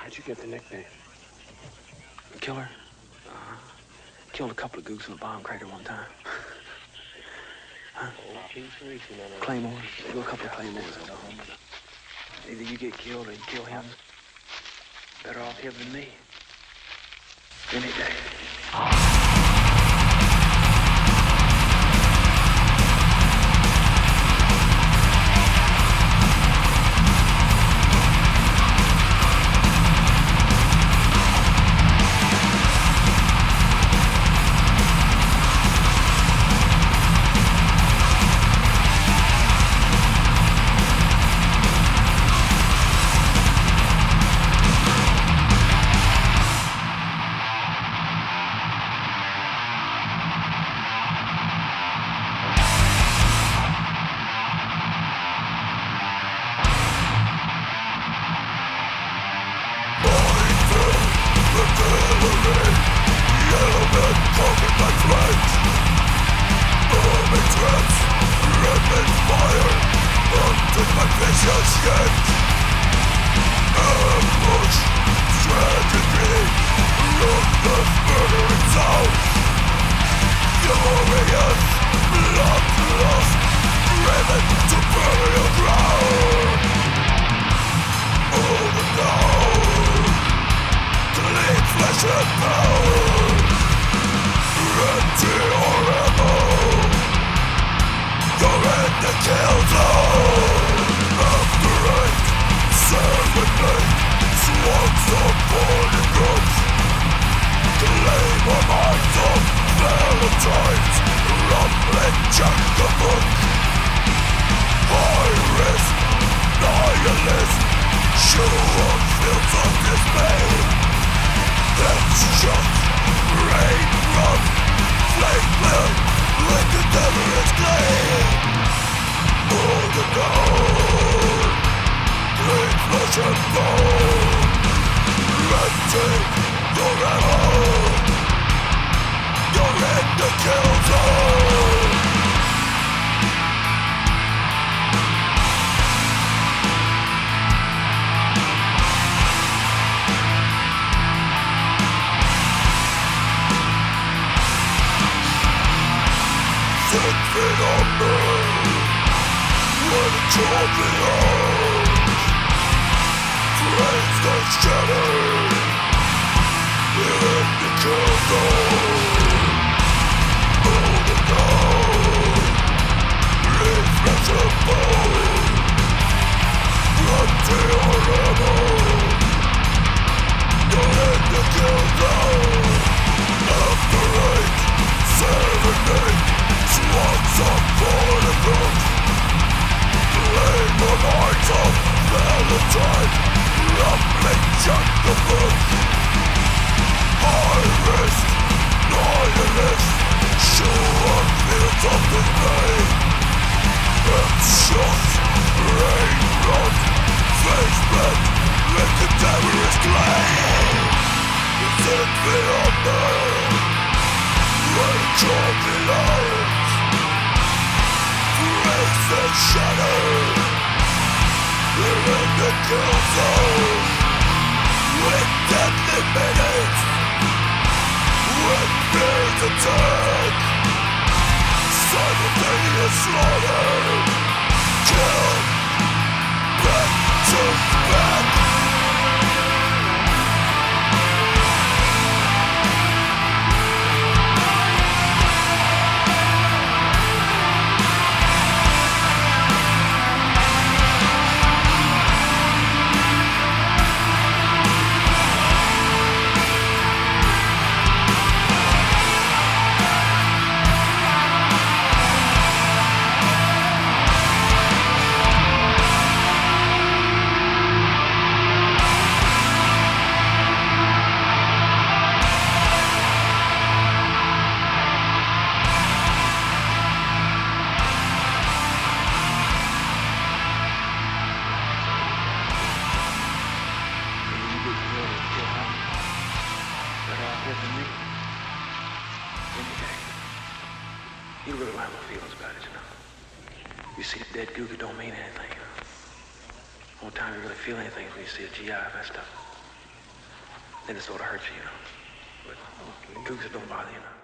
How'd you get the nickname? Killer? Killed a couple of gooks in a bomb crater one time. Huh? Claymores. Do a couple of claymores, that's all. Either you get killed or you kill him. Better off him than me. Any day. You really don't have no feelings about it, you know. You see a dead gook, it don't mean anything, you know. The only time you really feel anything is when you see a GI messed up. then it sort of hurts you, you know. But gooks don't bother you, know.